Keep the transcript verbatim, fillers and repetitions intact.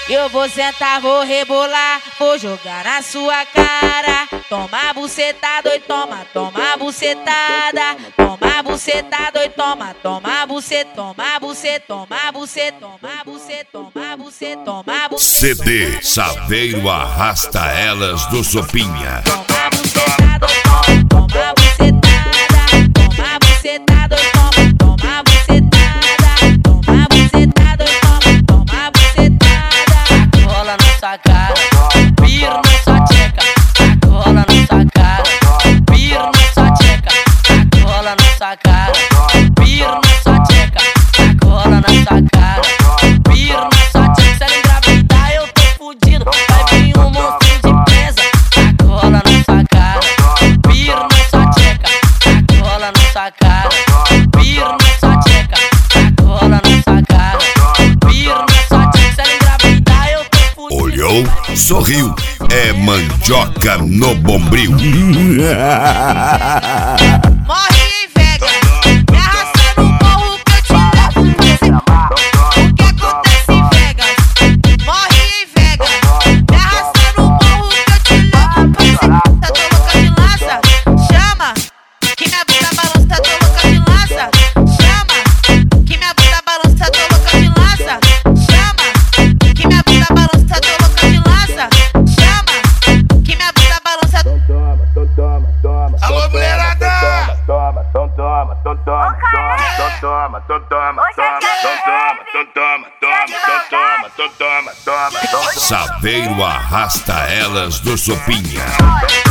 Eu vou sentar, vou rebolar, vou jogar na sua cara. Toma bucetada, oi, toma, toma bucetada. Toma bucetada, oi, toma, toma buceta, toma buceta, toma buceta, toma buceta, toma buceta, toma buceta. C D Saveiro arrasta elas do Sopinha. Toma bucetada, oi, toma, toma bucetada. Toma bucetada, oi, toma, toma bucetada. Toma bucetada, oi, toma, toma bucetada. Rola na sua cara, piro na sua tcheca. Rola na sua cara, piro na sua tcheca. Rola na sua cara, piro na sua tcheca. Rola na sua cara, piro na sua tcheca. Se ela engravidar eu tô fudido, vai vir um monstro de presa. Rola na sua cara, piro na sua tcheca. Rola na sua cara, piro na sua tcheca. Rola na sua cara, piro na sua tcheca. Se ela engravidar eu tô fudido. Olhou, sorriu, é mandioca no bombril. Morre em Vegas, me arrasta no morro que eu te levo pra esse bar. O que acontece em Vegas? Morre em Vegas, me arrasta no morro que eu te levo pra esse bar. Tá tô louca de lança, chama. Que minha bunda balança, tá tô louca de lança, chama. Que minha bunda balança, tá tô louca de lança, chama. Que minha bunda balança, tá tô louca de lança, chama. Que minha bunda balança. Alô, mulherada! Toma, toma, toma, toma, toma, toma, toma, toma, toma, toma, toma, toma, toma, toma, toma, toma. Saveiro arrasta elas do Sopinha.